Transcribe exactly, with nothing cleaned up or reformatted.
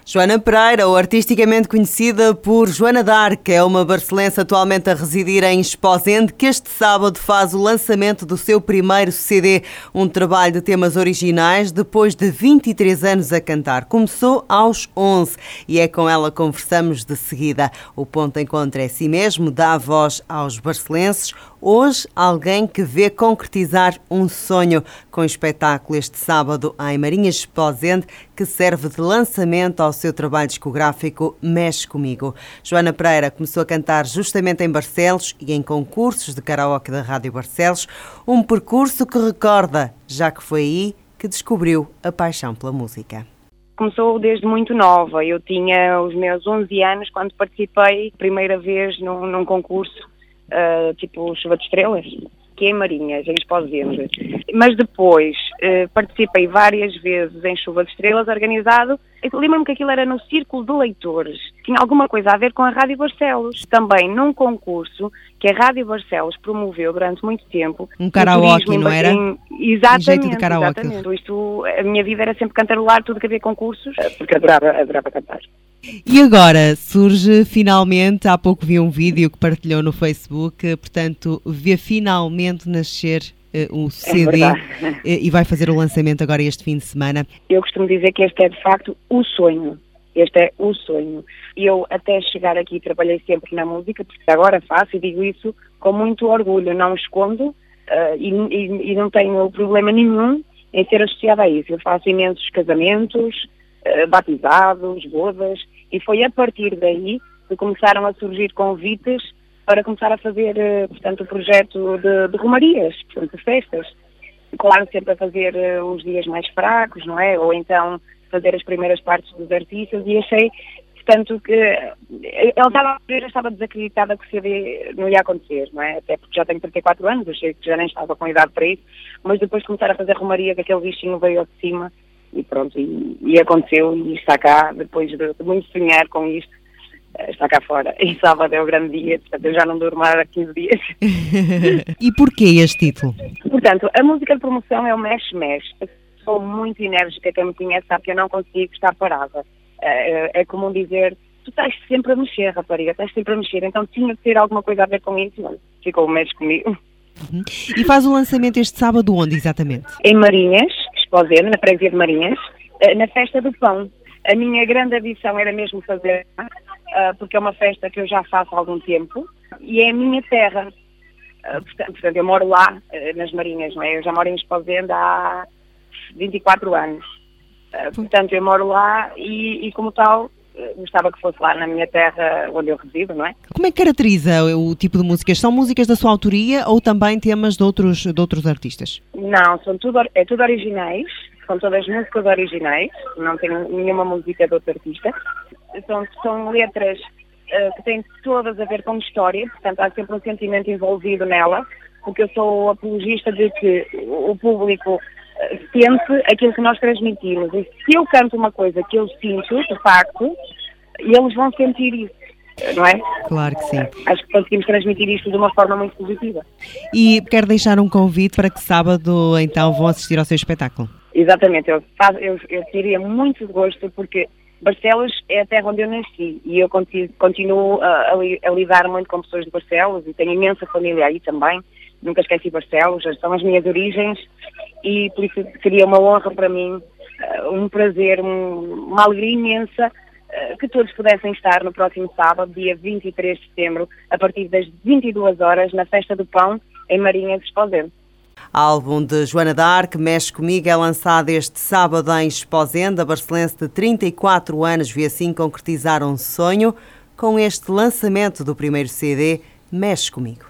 Joana Pereira, ou artisticamente conhecida por Joana Dark, é uma barcelense atualmente a residir em Esposende, que este sábado faz o lançamento do seu primeiro C D, um trabalho de temas originais depois de vinte e três anos a cantar. Começou aos onze e é com ela que conversamos de seguida. O ponto de encontro é si mesmo, dá voz aos barcelenses. Hoje, alguém que vê concretizar um sonho com o espetáculo este sábado em Marinhas Esposende, que serve de lançamento ao seu trabalho discográfico Mexe Comigo. Joana Pereira começou a cantar justamente em Barcelos e em concursos de karaoke da Rádio Barcelos, um percurso que recorda, já que foi aí que descobriu a paixão pela música. Começou desde muito nova. Eu tinha os meus onze anos quando participei primeira vez num, num concurso Uh, tipo Chuva de Estrelas, que é em Marinhas, em Esposende. Mas depois uh, participei várias vezes em Chuva de Estrelas organizado. Lembro-me que aquilo era no Círculo de Leitores. Tinha alguma coisa a ver com a Rádio Barcelos. Também num concurso que a Rádio Barcelos promoveu durante muito tempo. Um karaoke, não era? Em... Exatamente, um jeito de karaoke. Exatamente. Isto, a minha vida era sempre cantarolar tudo que havia concursos, porque adorava, adorava cantar. E agora surge finalmente, há pouco vi um vídeo que partilhou no Facebook, portanto vê finalmente nascer uh, o C D é uh, e vai fazer o lançamento agora este fim de semana. Eu costumo dizer que este é de facto o sonho, este é o sonho. Eu até chegar aqui trabalhei sempre na música, porque agora faço e digo isso com muito orgulho, não escondo uh, e, e, e não tenho problema nenhum em ser associada a isso. Eu faço imensos casamentos, batizados, bodas, e foi a partir daí que começaram a surgir convites para começar a fazer, portanto, o projeto de, de romarias, portanto, de festas. Claro, sempre a fazer os dias mais fracos, não é? Ou então fazer as primeiras partes dos artistas, e achei, portanto, que ela estava, já estava desacreditada que o C D não ia acontecer, não é? Até porque já tenho trinta e quatro anos, achei que já nem estava com idade para isso, mas depois de começar a fazer romaria, que aquele bichinho veio ao de cima. E pronto, e, e aconteceu, e está cá, depois de, de muito sonhar com isto, está cá fora. E sábado é o grande dia, portanto eu já não durmo há quinze dias. E porquê este título? Portanto, a música de promoção é o Mexe Mexe. Sou muito enérgica, quem me conhece sabe que eu não consigo estar parada. É, é comum dizer, tu estás sempre a mexer, rapariga, estás sempre a mexer, então tinha de ter alguma coisa a ver com isso, mas ficou o Mexe Comigo. Uhum. E faz o lançamento este sábado onde exatamente? Em Marinhas, Esposende, na freguesia de Marinhas, na Festa do Pão. A minha grande ambição era mesmo fazer, porque é uma festa que eu já faço há algum tempo, e é a minha terra. Portanto, eu moro lá, nas Marinhas, não é? Eu já moro em Esposende há vinte e quatro anos. Portanto, eu moro lá e, e como tal, gostava que fosse lá na minha terra onde eu resido, não é? Como é que caracteriza o tipo de músicas? São músicas da sua autoria ou também temas de outros, de outros artistas? Não, são tudo, é tudo originais, são todas músicas originais, não tenho nenhuma música de outro artista. São, são letras uh, que têm todas a ver com história, portanto há sempre um sentimento envolvido nela, porque eu sou apologista de que o público sente aquilo que nós transmitimos. E se eu canto uma coisa que eu sinto, de facto, eles vão sentir isso, não é? Claro que sim. Acho que conseguimos transmitir isto de uma forma muito positiva. E quero deixar um convite para que sábado, então, vão assistir ao seu espetáculo. Exatamente. Eu, eu, eu teria muito gosto, porque Barcelos é a terra onde eu nasci e eu continuo, continuo a, a lidar muito com pessoas de Barcelos e tenho imensa família aí também. Nunca esqueci Barcelos, são as minhas origens e por isso seria uma honra para mim, um prazer, uma alegria imensa que todos pudessem estar no próximo sábado, dia vinte e três de setembro, a partir das vinte e duas horas, na Festa do Pão, em Marinhas Esposende. Álbum de Joana Dark, Mexe Comigo, é lançado este sábado em Esposende. A barcelense de trinta e quatro anos vê assim concretizar um sonho com este lançamento do primeiro C D, Mexe Comigo.